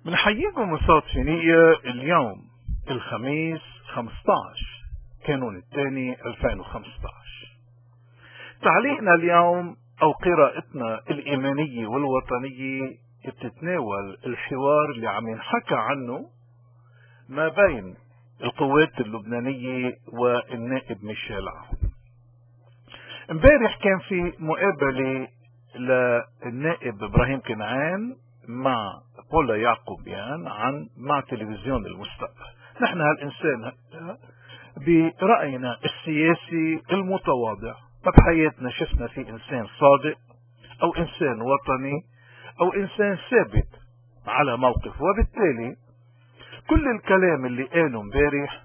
بنحييكم من صوت فينيقيا. اليوم الخميس 15 كانون الثاني 2015. تعليقنا اليوم أو قراءتنا الإيمانية والوطنية بتتناول الحوار اللي عم ينحكى عنه ما بين القوات اللبنانية والنائب ميشيل عون. امبارح كان في مقابلة للنائب إبراهيم كنعان مع بولا يعقوبيان مع تلفزيون المستقبل. نحن هالإنسان برأينا السياسي المتواضع ما بحياتنا شفنا في إنسان صادق أو إنسان وطني أو إنسان ثابت على موقف، وبالتالي كل الكلام اللي قاله امبارح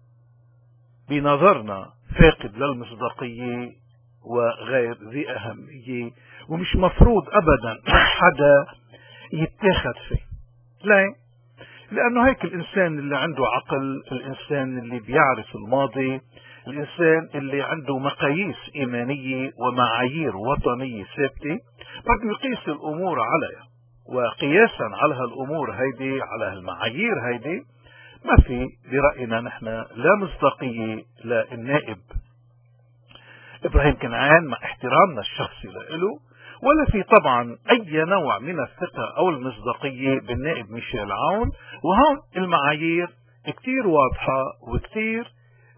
بنظرنا فاقد للمصداقية وغير ذي أهمية، ومش مفروض أبدا حدا يتاخد فيه. ليه؟ لأنه هيك الإنسان اللي عنده عقل، الإنسان اللي بيعرف الماضي، الإنسان اللي عنده مقاييس إيمانية ومعايير وطنية ثابتة بده يقيس الأمور عليها، وقياسا على هالأمور هيدي على هالمعايير هيدي ما في برأينا نحن لا مصداقية للنائب إبراهيم كنعان مع احترامنا الشخصي له، ولا في طبعا أي نوع من الثقة أو المصداقية بالنائب ميشيل عون. وهون المعايير كتير واضحة وكتير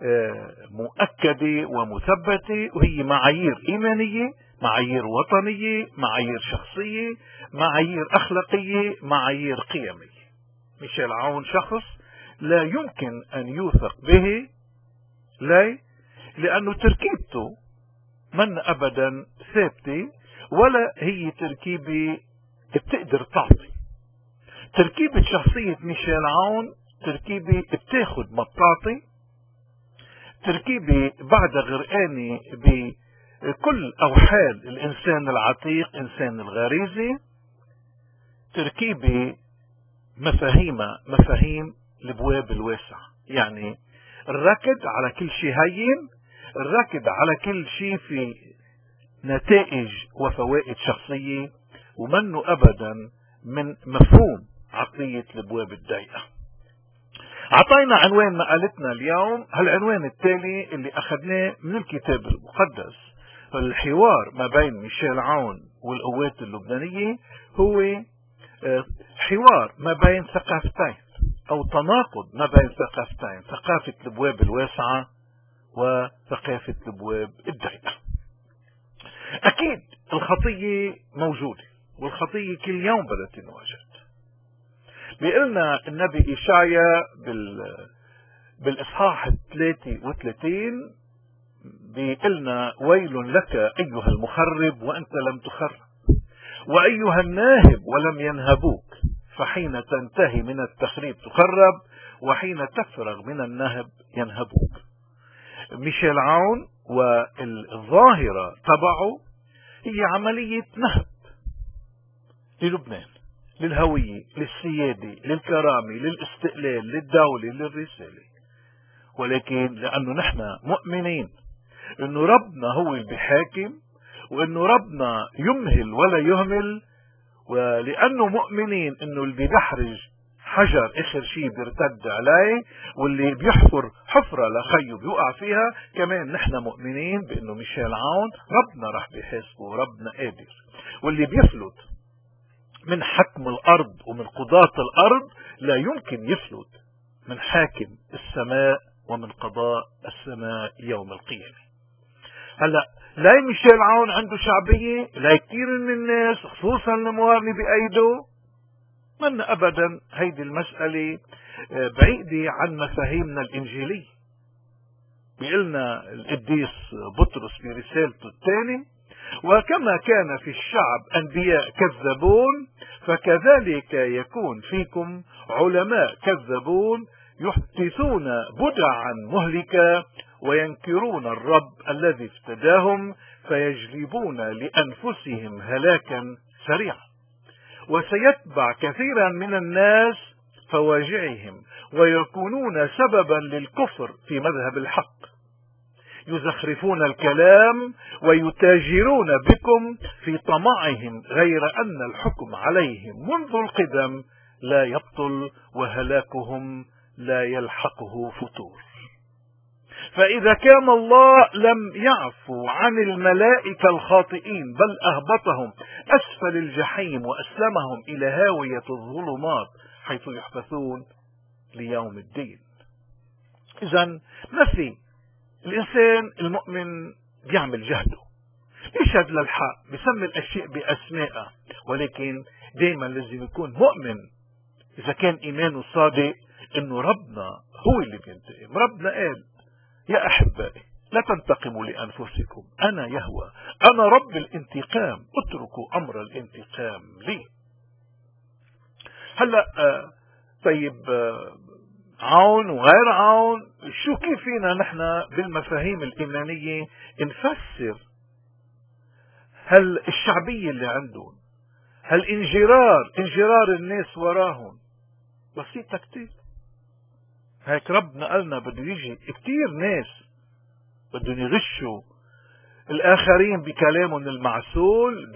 مؤكدة ومثبتة، وهي معايير إيمانية، معايير وطنية، معايير شخصية، معايير أخلاقية، معايير قيمية. ميشيل عون شخص لا يمكن أن يوثق به. ليه؟ لأنه تركيبته من أبدا ثابتة، ولا هي تركيبة بتقدر تعطي. تركيبة شخصية ميشيل عون تركيبة بتاخد ما بتعطي، تركيبة بعد غرقانة بكل أوحال الإنسان العتيق، إنسان الغريزي، تركيبة مفاهيم البواب الواسع، يعني الركض على كل شيء هين، الركض على كل شيء في نتائج وفوائد شخصية، ومنه أبدا من مفهوم عقلية البواب الضيقة. أعطينا عنوان مقالتنا اليوم، هالعنوان التالي اللي أخذناه من الكتاب المقدس. الحوار ما بين ميشيل عون والقوات اللبنانية هو حوار ما بين ثقافتين، أو تناقض ما بين ثقافتين، ثقافة البواب الواسعة وثقافة البواب الضيقة. أكيد الخطية موجودة، والخطية كل يوم بدها تنوجد. بيقلنا النبي إشعيا بالإصحاح 33 بيقلنا: ويل لك أيها المخرب وأنت لم تخرب، وأيها الناهب ولم ينهبوك، فحين تنتهي من التخريب تخرب، وحين تفرغ من النهب ينهبوك. ميشيل عون والظاهرة تبعه هي عملية نهب للبنان، للهوية، للسيادة، للكرامة، للاستقلال، للدولة، للرسالة. ولكن لأنه نحن مؤمنين أنه ربنا هو اللي بيحاكم، وأنه ربنا يمهل ولا يهمل، ولأنه مؤمنين أنه اللي بيدحرج حجر آخر شيء بيرتد عليه، واللي بيحفر حفرة لخيه بيوقع فيها، كمان نحن مؤمنين بأنه ميشيل عون ربنا رح بيحاسبه، وربنا قادر. واللي بيفلت من حكم الأرض ومن قضاة الأرض لا يمكن يفلت من حاكم السماء ومن قضاء السماء يوم القيامة. هلأ لا ميشيل عون عنده شعبية، لا كثير من الناس خصوصا الموالي بأيده، من أبدا هيدي المسألة بعيدة عن مفاهيمنا الإنجيلية. بيقلنا القديس بطرس في رسالته الثانية: وكما كان في الشعب أنبياء كذابون، فكذلك يكون فيكم علماء كذابون، يحدثون بدعا مهلكة، وينكرون الرب الذي افتداهم، فيجلبون لأنفسهم هلاكا سريعا. وسيتبع كثيرا من الناس فواجعهم، ويكونون سببا للكفر في مذهب الحق، يزخرفون الكلام ويتاجرون بكم في طمعهم، غير أن الحكم عليهم منذ القدم لا يبطل وهلاكهم لا يلحقه فتور. فإذا كان الله لم يعفو عن الملائكة الخاطئين بل أهبطهم أسفل الجحيم وأسلمهم إلى هاوية الظلمات حيث يحبسون ليوم الدين. إذن ما في الإنسان المؤمن بيعمل جهده، بيشهد للحق، بيسمي الأشياء بأسمائها، ولكن دائما لازم يكون مؤمن إذا كان إيمانه صادق إنه ربنا هو اللي بينتقم. ربنا قال يا أحبائي لا تنتقموا لأنفسكم، أنا يهوى، أنا رب الانتقام، اتركوا أمر الانتقام لي. هلأ طيب عون وغير عون، شو كيف فينا نحن بالمفاهيم الإيمانية نفسر هل الشعبية اللي عندهم، هل انجرار الناس وراهم؟ بسيطة كتير. هيك ربنا قالنا بده يجي كتير ناس بدهم يغشوا الآخرين بكلامهم المعسول،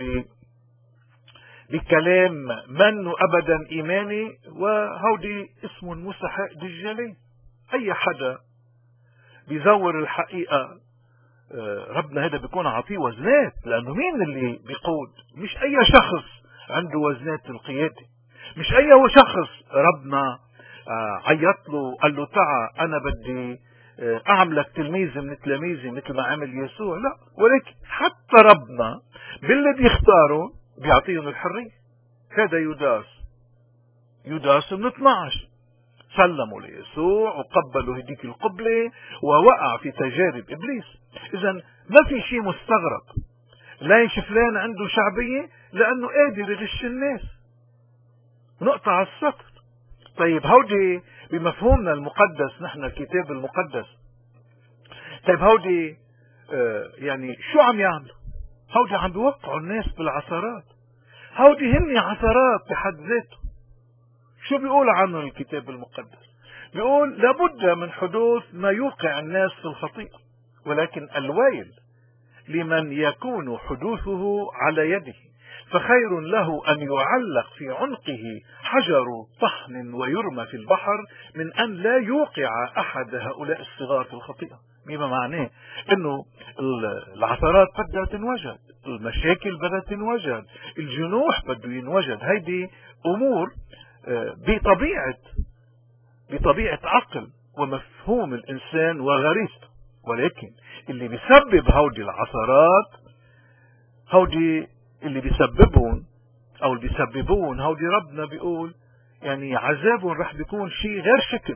بكلام منه أبدا إيماني، وهودي اسمهم مسحاء دجالين. أي حدا بيزور الحقيقة ربنا هذا بيكون عطيه وزنات، لأنه مين اللي بيقود؟ مش أي شخص عنده وزنات القيادة، مش أي شخص ربنا عيط له قال له تعا أنا بدي أعملك تلميذ من تلاميذي مثل ما عمل يسوع، لا، ولكن حتى ربنا باللي بيختاروا بيعطيهم الحرية. هذا يوداس من 12 سلموا ليسوع وقبلوا هديك القبلة ووقع في تجارب إبليس. إذا ما في شيء مستغرب، لا فلان عنده شعبية لأنه قادر يغش الناس. نقطة على السطر. طيب هودي بمفهومنا المقدس، نحن الكتاب المقدس، طيب هودي يعني شو عم يعملوا؟ هودي عم بيوقعوا الناس بالعثرات، هودي هن عثرات بحد ذاته. شو بيقول عنه الكتاب المقدس؟ بيقول لابد من حدوث ما يوقع الناس في الخطيئة، ولكن الويل لمن يكون حدوثه على يده، فخير له أن يعلق في عنقه حجر طحن ويرمى في البحر من أن لا يوقع أحد هؤلاء الصغار في الخطيئة. بما معناه أنه العثرات بدها تنوجد، المشاكل بدها تنوجد، الجنوح بده ينوجد. هيدي أمور بطبيعة عقل ومفهوم الإنسان وغريزته، ولكن اللي بيسبب هودي العثرات، هودي اللي بيسببون او اللي بيسببون هودي ربنا بيقول يعني عذابهم رح بيكون شيء غير شكل.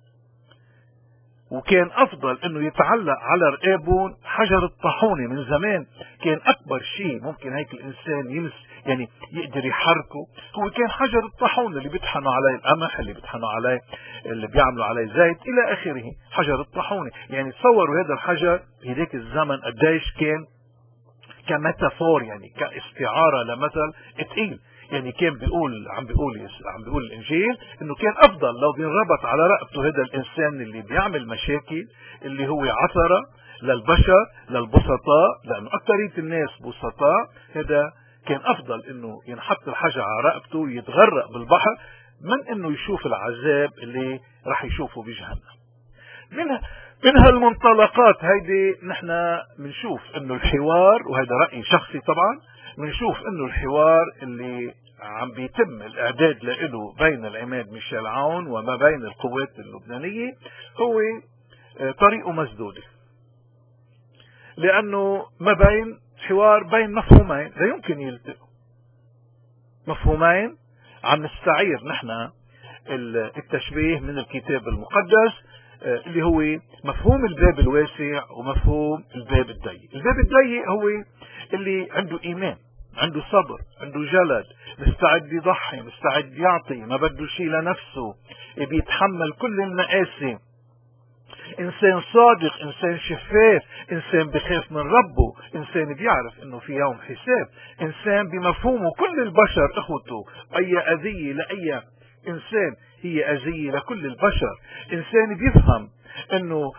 وكان افضل انه يتعلق على رقابهم حجر الطاحونة. من زمان كان اكبر شيء ممكن هيك الانسان يمس يعني يقدر يحركه هو كان حجر الطاحونة، اللي بيطحنوا عليه القمح، اللي بيطحنوا عليه، اللي بيعملوا عليه زيت الى اخره. حجر الطاحونة يعني تصوروا هذا الحجر بهديك الزمن قديش كان كميتافور، يعني كاستعارة لمثل ثقيل. يعني كان عم بيقول الانجيل انه كان افضل لو بينربط على رقبته هذا الانسان اللي بيعمل مشاكل، اللي هو عثرة للبشر للبسطاء، لانه اكثرية الناس بسطاء. هذا كان افضل انه ينحط الحجر على رقبته ويتغرق بالبحر من انه يشوف العذاب اللي راح يشوفه بجهنم. من هالمنطلقات هيدي نحن بنشوف انه الحوار، وهذا رأي شخصي طبعا، بنشوف انه الحوار اللي عم بيتم الاعداد له بين العماد ميشيل عون وما بين القوات اللبنانية هو طريقه مسدودة، لانه ما بين حوار بين مفهومين لا يمكن يلتقوا. مفهومين عم نستعير نحن التشبيه من الكتاب المقدس، اللي هو مفهوم الباب الواسع ومفهوم الباب الضيق. الباب الضيق هو اللي عنده ايمان، عنده صبر، عنده جلد، مستعد يضحي، مستعد يعطي، ما بده شيء لنفسه، بيتحمل كل المآسي، انسان صادق، انسان شفاف، انسان بخاف من ربه، انسان بيعرف انه في يوم حساب، انسان بمفهومه كل البشر اخوته، اي اذية لاي انسان هي اذية لكل البشر، انسان بيفهم انه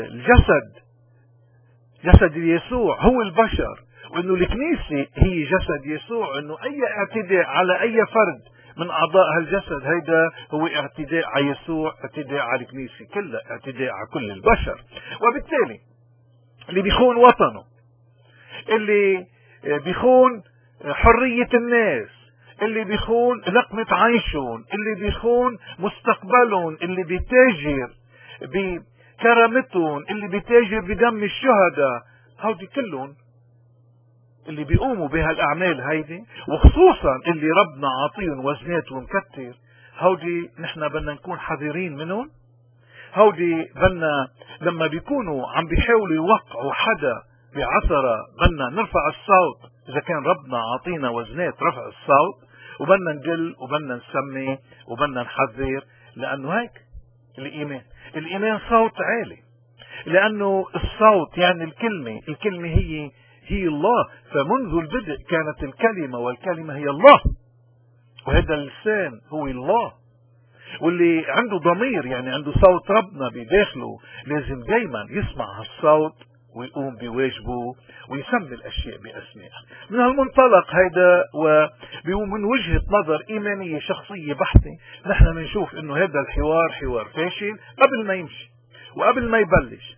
جسد يسوع هو البشر، وانه الكنيسة هي جسد يسوع، انه اي اعتداء على اي فرد من أعضاء هالجسد. هيدا هو اعتداء على يسوع، اعتداء على الكنيسة كلها، اعتداء على كل البشر. وبالتالي اللي بيخون وطنه، اللي بيخون حرية الناس، اللي بيخون لقمة عيشهم، اللي بيخون مستقبلهم، اللي بيتاجر بكرامتهم، اللي بيتاجر بدم الشهداء، هودي كلهم اللي بيقوموا بهالأعمال هيدي، وخصوصا اللي ربنا عاطيهم وزنات ومكتر، هودي نحن بدنا نكون حذرين منهم. هودي بدنا لما بيكونوا عم بيحاولوا يوقعوا حدا بعثرة بدنا نرفع الصوت، إذا كان ربنا عاطينا وزنات رفع الصوت، وبدنا نجل وبدنا نسمي وبدنا نحذر، لأنه هيك الإيمان صوت عالي، لأنه الصوت يعني الكلمة هي الله. فمنذ البدء كانت الكلمة، والكلمة هي الله، وهذا اللسان هو الله. واللي عنده ضمير يعني عنده صوت ربنا بداخله لازم دايما يسمع هالصوت ويقوم بواجبه ويسمي الأشياء بأسمائها. من هالمنطلق هيدا ومن وجهة نظر إيمانية شخصية بحتة، نحن بنشوف إنه هذا الحوار حوار فاشل قبل ما يمشي وقبل ما يبلش.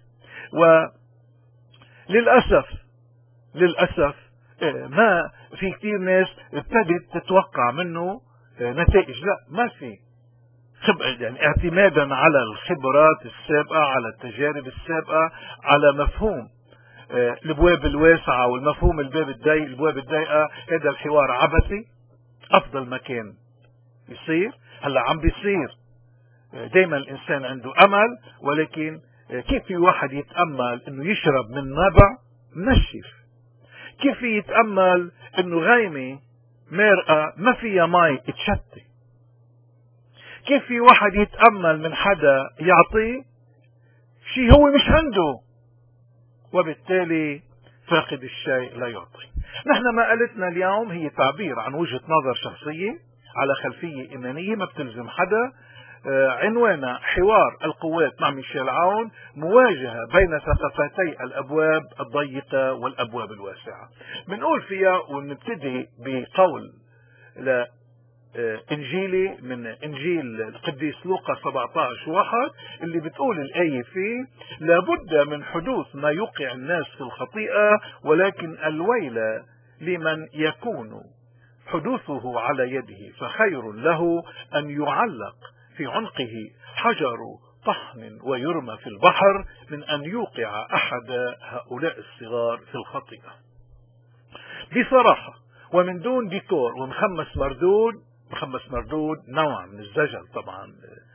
وللأسف ما في كتير ناس ابتدت تتوقع منه نتائج. لا، ما في يعني اعتمادا على الخبرات السابقة، على التجارب السابقة، على مفهوم الابواب الواسعة والمفهوم الابواب الضيقة. هذا الحوار عبثي. افضل ما كان يصير هلا عم بيصير. دايما الانسان عنده امل، ولكن كيف في واحد يتأمل انه يشرب من نبع منشف؟ كيف يتأمل انه غيمة مرقة ما فيها مي تشتي؟ كيف في واحد يتأمل من حدا يعطيه شيء هو مش عنده؟ وبالتالي فاقد الشيء لا يعطي. نحن مقالتنا اليوم هي تعبير عن وجهة نظر شخصية على خلفية إيمانية ما بتلزم حدا. عنوانها حوار القوات مع ميشيل عون، مواجهة بين ثقافتي الأبواب الضيقة والأبواب الواسعة. بنقول فيها ونبتدي بقول إنجيلي من إنجيل القديس لوقا 17:1 اللي بتقول الآية فيه: لابد من حدوث ما يوقع الناس في الخطيئة، ولكن الويل لمن يكون حدوثه على يده، فخير له أن يعلق في عنقه حجر طحن ويرمى في البحر من أن يوقع أحد هؤلاء الصغار في الخطيئة. بصراحة ومن دون ديكور ومخمس مردود نوع من الزجل طبعا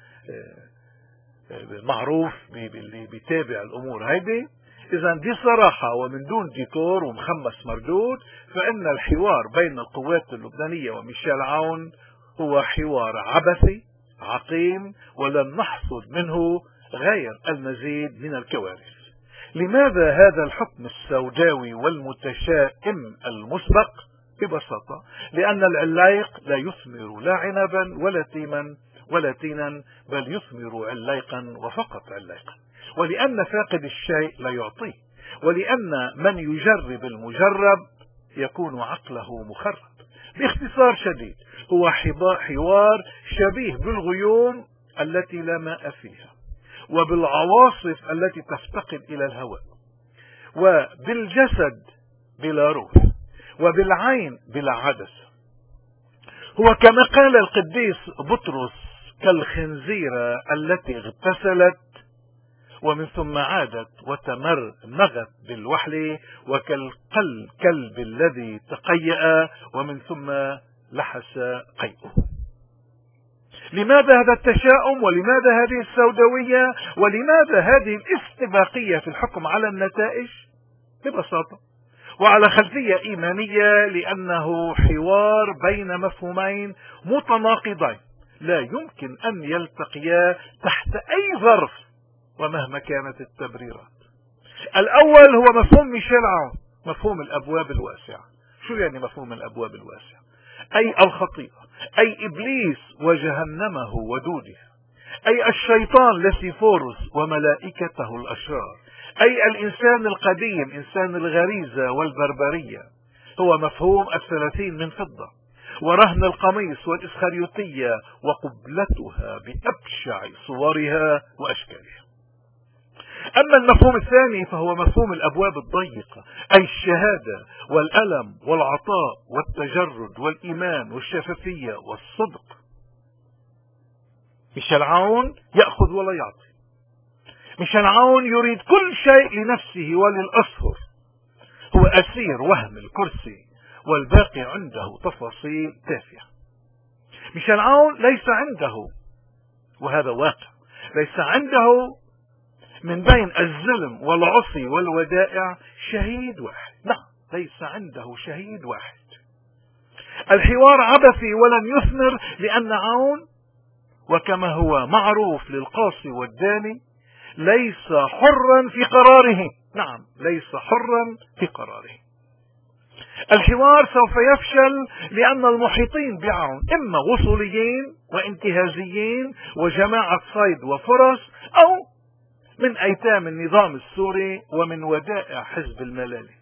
معروف باللي بيتابع الأمور هيدي. إذا بصراحة ومن دون ديكور ومخمس مردود، فإن الحوار بين القوات اللبنانية وميشيل عون هو حوار عبثي عقيم، ولن نحصد منه غير المزيد من الكوارث. لماذا هذا الحكم السوداوي والمتشائم المسبق؟ ببساطة لأن العلايق لا يثمر لا عنبا ولا تينا، بل يثمر عليقا وفقط عليقا. ولأن فاقد الشيء لا يعطيه، ولأن من يجرب المجرب يكون عقله مخرب. باختصار شديد هو حوار شبيه بالغيوم التي لا ماء فيها، وبالعواصف التي تفتقد إلى الهواء، وبالجسد بلا روح، وبالعين بلا عدسة. هو كما قال القديس بطرس كالخنزيرة التي اغتسلت ومن ثم عادت وتمرمغت بالوحل، وكالكلب الذي تقيأ ومن ثم لحس قيئه. لماذا هذا التشاؤم؟ ولماذا هذه السوداوية؟ ولماذا هذه الاستباقية في الحكم على النتائج؟ ببساطة وعلى خلفية إيمانية، لأنه حوار بين مفهومين متناقضين لا يمكن أن يلتقيا تحت أي ظرف ومهما كانت التبريرات. الأول هو مفهوم ميشيل عون، مفهوم الأبواب الواسعة. شو يعني مفهوم الأبواب الواسعة؟ أي الخطيئة، أي إبليس وجهنمه ودودها، أي الشيطان لسيفورس وملائكته الأشرار، أي الإنسان القديم إنسان الغريزة والبربرية. هو مفهوم 30 من فضة. ورهن القميص والإسخريوطية وقبلتها بأبشع صورها وأشكالها. أما المفهوم الثاني فهو مفهوم الأبواب الضيقة، أي الشهادة والألم والعطاء والتجرد والإيمان والشفافية والصدق. ميشيل عون يأخذ ولا يعطي. ميشيل عون يريد كل شيء لنفسه وللأصهر، هو أسير وهم الكرسي والباقي عنده تفاصيل تافهة. ميشيل عون ليس عنده، وهذا واقع، ليس عنده من بين الظلم والعصي والودائع شهيد واحد. نعم، ليس عنده شهيد واحد. الحوار عبثي ولن يثمر، لأن عون وكما هو معروف للقاصي والداني ليس حرا في قراره. نعم، ليس حرا في قراره. الحوار سوف يفشل لأن المحيطين بعون إما وصوليين وانتهازيين وجماعة صيد وفرس، أو من أيتام النظام السوري ومن ودائع حزب الملالي.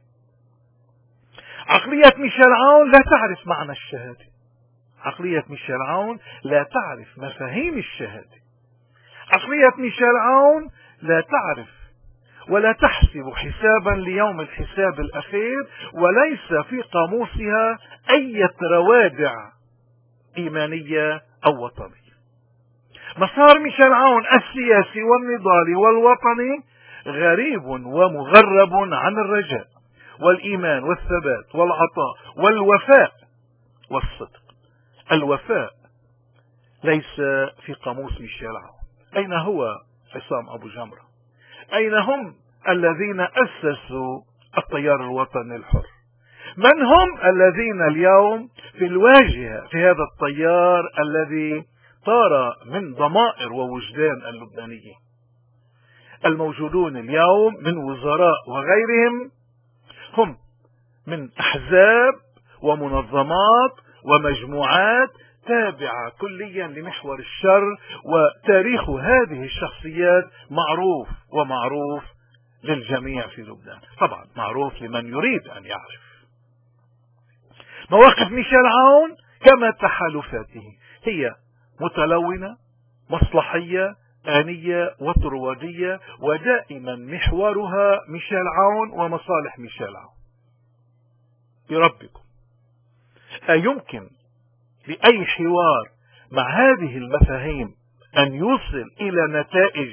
عقلية ميشيل عون لا تعرف معنى الشهادة. عقلية ميشيل عون لا تعرف مفاهيم الشهادة. عقلية ميشيل عون لا تعرف ولا تحسب حسابا ليوم الحساب الأخير، وليس في قاموسها أي روادع إيمانية أو وطنية. مسار ميشيل عون السياسي والنضالي والوطني غريب ومغرب عن الرجاء والإيمان والثبات والعطاء والوفاء والصدق. الوفاء ليس في قاموس ميشيل عون. أين هو عصام أبو جمرة؟ أين هم الذين أسسوا التيار الوطني الحر؟ من هم الذين اليوم في الواجهة في هذا التيار الذي طار من ضمائر ووجدان اللبنانيين؟ الموجودون اليوم من وزراء وغيرهم هم من أحزاب ومنظمات ومجموعات تابعة كليا لمحور الشر، وتاريخ هذه الشخصيات معروف ومعروف للجميع في لبنان، طبعا معروف لمن يريد أن يعرف. مواقف ميشيل عون كما تحالفاته هي متلونة، مصلحية، آنية وطروادية، ودائما محورها ميشيل عون ومصالح ميشيل عون. بربكم، أيمكن لأي حوار مع هذه المفاهيم أن يوصل إلى نتائج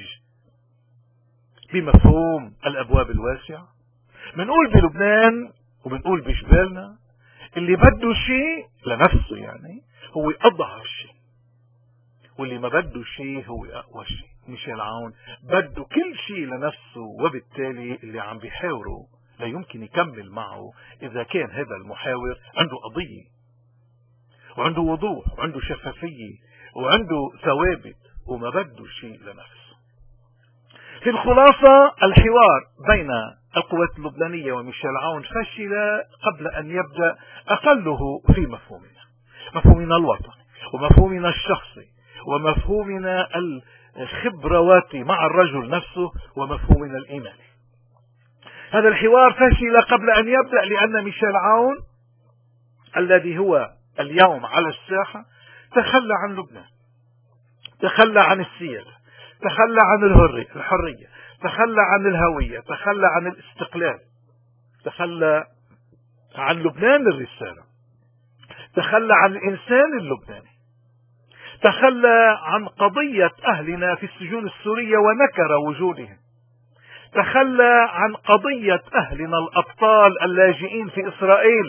بمفهوم الأبواب الواسعة؟ بنقول بلبنان وبنقول بجبالنا اللي بده شيء لنفسه يعني هو أضعف شيء، واللي ما بده شيء هو أقوى شيء. ميشيل عون بده كل شيء لنفسه، وبالتالي اللي عم بيحاوره لا يمكن يكمل معه إذا كان هذا المحاور عنده قضية وعنده وضوح وعنده شفافية وعنده ثوابت، وما بده شيء لنفسه. في الخلاصة، الحوار بين القوات اللبنانية وميشيل عون فشل قبل أن يبدأ، أقله في مفهومنا الوطني ومفهومنا الشخصي ومفهومنا الخبرواتي مع الرجل نفسه ومفهومنا الإيماني. هذا الحوار فشل قبل أن يبدأ لأن ميشيل عون الذي هو اليوم على الساحة تخلى عن لبنان، تخلى عن السيادة، تخلى عن الحرية، تخلى عن الهوية، تخلى عن الاستقلال، تخلى عن لبنان الرسالة، تخلى عن الإنسان اللبناني، تخلى عن قضية أهلنا في السجون السورية ونكر وجودهم، تخلى عن قضية أهلنا الأبطال اللاجئين في إسرائيل،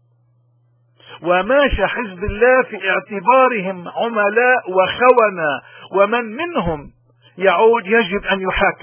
وماشى حزب الله في اعتبارهم عملاء وخونة، ومن منهم يعود يجب أن يحاكم.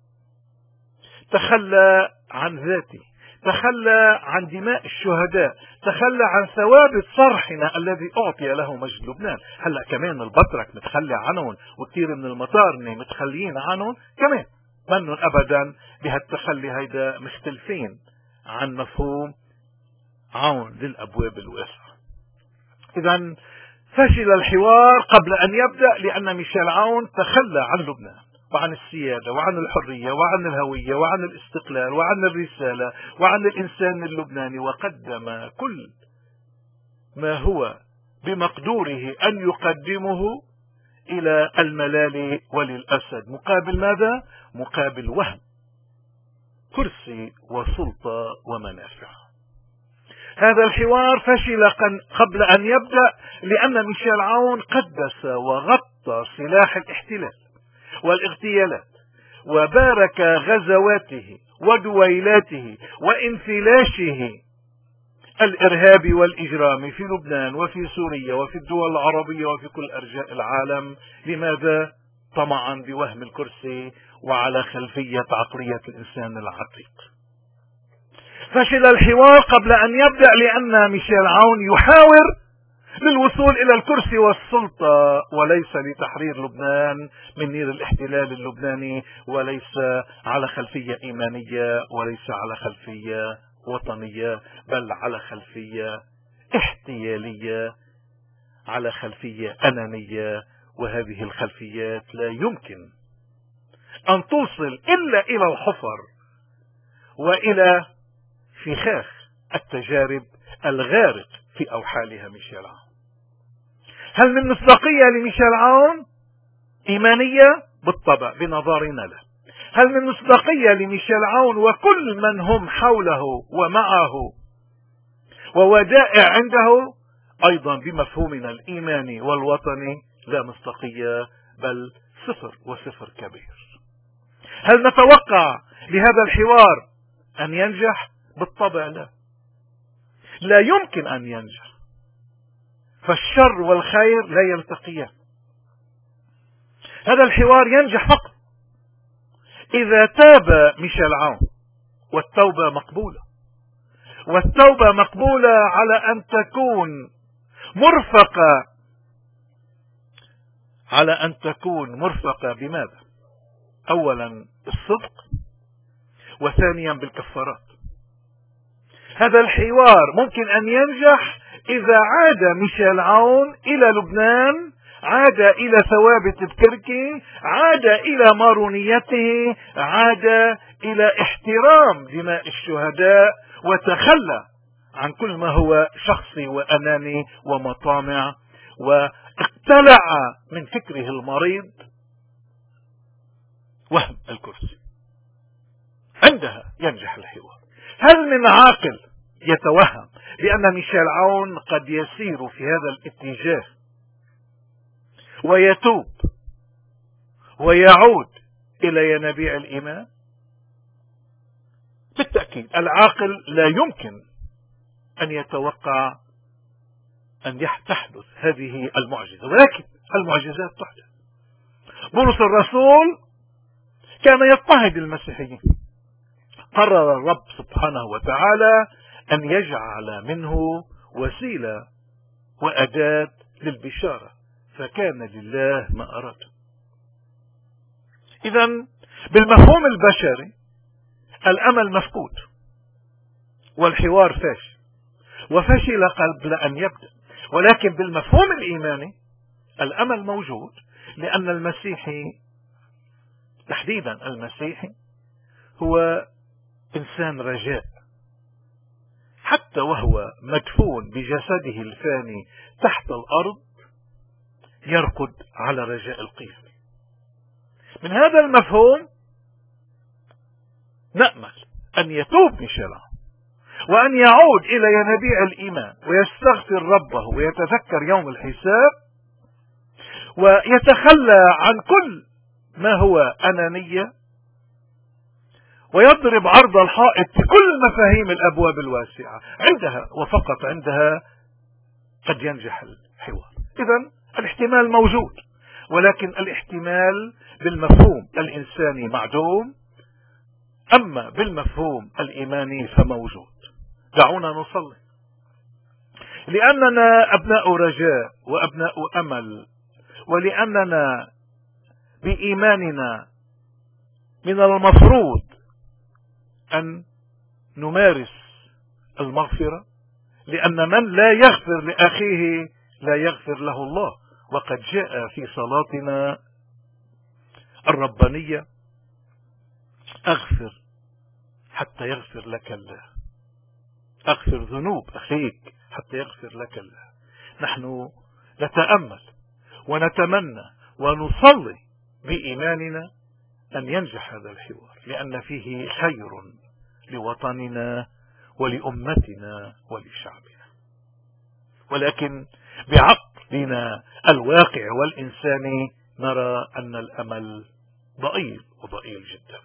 تخلى عن ذاته، تخلى عن دماء الشهداء، تخلى عن ثوابت صرحنا الذي أعطي له مجد لبنان. هلأ كمان البطرك متخلى عنهم، وكثير من المطارنة متخليين عنهم كمان، منهم أبدا بهالتخلي هيدا مختلفين عن مفهوم عون للأبواب الواسعة. إذن فشل الحوار قبل أن يبدأ لأن ميشيل عون تخلى عن لبنان وعن السيادة وعن الحرية وعن الهوية وعن الاستقلال وعن الرسالة وعن الإنسان اللبناني، وقدم كل ما هو بمقدوره أن يقدمه إلى الملال وللأسد، مقابل ماذا؟ مقابل وهم كرسي وسلطة ومنافع. هذا الحوار فشل قبل أن يبدأ، لأن ميشيل عون قدس وغطى سلاح الاحتلال والاغتيالات، وبارك غزواته ودويلاته وانفلاشه الإرهابي والإجرامي في لبنان وفي سوريا وفي الدول العربية وفي كل أرجاء العالم. لماذا؟ طمعا بوهم الكرسي وعلى خلفية عقلية الإنسان العتيق. فشل الحوار قبل أن يبدأ، لأن ميشيل عون يحاور للوصول إلى الكرسي والسلطة، وليس لتحرير لبنان من نير الاحتلال اللبناني، وليس على خلفية إيمانية، وليس على خلفية وطنية، بل على خلفية احتيالية، على خلفية أنانية. وهذه الخلفيات لا يمكن أن توصل إلا إلى الحفر وإلى فخاخ التجارب الغارق في أوحالها ميشيل عون. هل من مصداقية لميشيل عون؟ إيمانية بالطبع بنظرنا له. هل من مصداقية لميشيل عون وكل من هم حوله ومعه وودائع عنده؟ أيضا بمفهومنا الإيماني والوطني لا مصداقية، بل صفر وصفر كبير. هل نتوقع لهذا الحوار أن ينجح؟ بالطبع لا، لا يمكن أن ينجح، فالشر والخير لا يلتقيان. هذا الحوار ينجح فقط إذا تاب ميشيل عون، والتوبة مقبولة، والتوبة مقبولة على أن تكون مرفقة بماذا؟ أولا الصدق، وثانيا بالكفارات. هذا الحوار ممكن أن ينجح إذا عاد ميشيل عون إلى لبنان، عاد إلى ثوابت بكركي، عاد إلى مارونيته، عاد إلى احترام دماء الشهداء، وتخلى عن كل ما هو شخصي وأناني ومطامع، واقتلع من فكره المريض وهم الكرسي. عندها ينجح الحوار. هل من عاقل يتوهم بأن ميشيل عون قد يسير في هذا الاتجاه ويتوب ويعود إلى ينابيع الإيمان؟ بالتأكيد العاقل لا يمكن أن يتوقع أن تحدث هذه المعجزة، ولكن المعجزات تحدث. بولس الرسول كان يضطهد المسيحيين، قرر الرب سبحانه وتعالى أن يجعل منه وسيلة وأداة للبشارة، فكان لله ما أراد. إذن بالمفهوم البشري الأمل مفقود والحوار فاشل، وفشل قبل أن يبدأ. ولكن بالمفهوم الإيماني الأمل موجود، لأن المسيحي، تحديدا المسيحي، هو إنسان رجاء، حتى وهو مدفون بجسده الفاني تحت الأرض يرقد على رجاء القيامة. من هذا المفهوم نأمل أن يتوب ميشيل عون، وأن يعود إلى ينابيع الإيمان، ويستغفر ربه، ويتذكر يوم الحساب، ويتخلى عن كل ما هو أنانية، ويضرب عرض الحائط في كل مفاهيم الأبواب الواسعة. عندها وفقط عندها قد ينجح الحوار. إذن الاحتمال موجود، ولكن الاحتمال بالمفهوم الإنساني معدوم، أما بالمفهوم الإيماني فموجود. دعونا نصلي، لأننا أبناء رجاء وأبناء أمل، ولأننا بإيماننا من المفروض أن نمارس المغفرة، لأن من لا يغفر لأخيه لا يغفر له الله. وقد جاء في صلاتنا الربانية: أغفر حتى يغفر لك الله. أغفر ذنوب أخيك حتى يغفر لك الله. نحن نتأمل ونتمنى ونصلي بإيماننا أن ينجح هذا الحوار، لأن فيه خير لوطننا ولأمتنا ولشعبنا. ولكن بعقلنا الواقع والإنساني نرى أن الأمل ضئيل وضئيل جدا.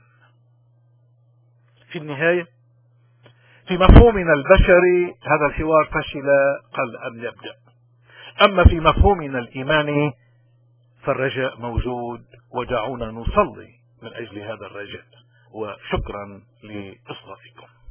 في النهاية في مفهومنا البشري هذا الحوار فشل قبل أن يبدأ، أما في مفهومنا الإيماني فالرجاء موجود، ودعونا نصلي من أجل هذا الرجاء. وشكرا لإصغائكم.